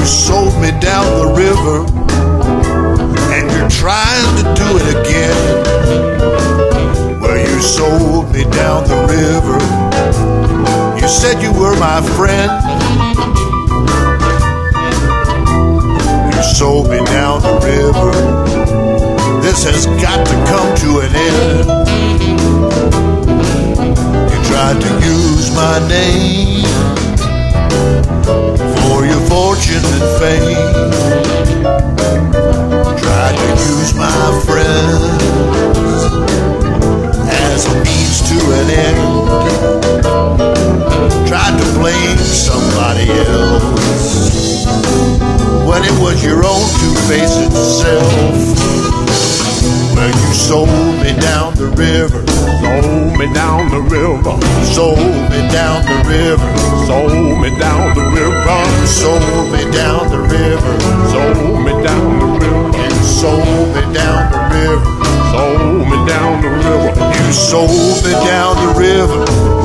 sold me down the river, and you're trying to do it again. Well, you sold me down the river. You said you were my friend. You sold me down the river. This has got to come to an end. You tried to use my name for your fortune and fame. Tried to use my friends as a means to an end. Tried to blame somebody else when it was your own two-faced self. Well, you sold me down the river. Sold me down the river. Sold me down the river. Sold me down the river. Sold me down the river. Sold me down the river. And sold me down the river. Sold me down the river. You sold me down the river.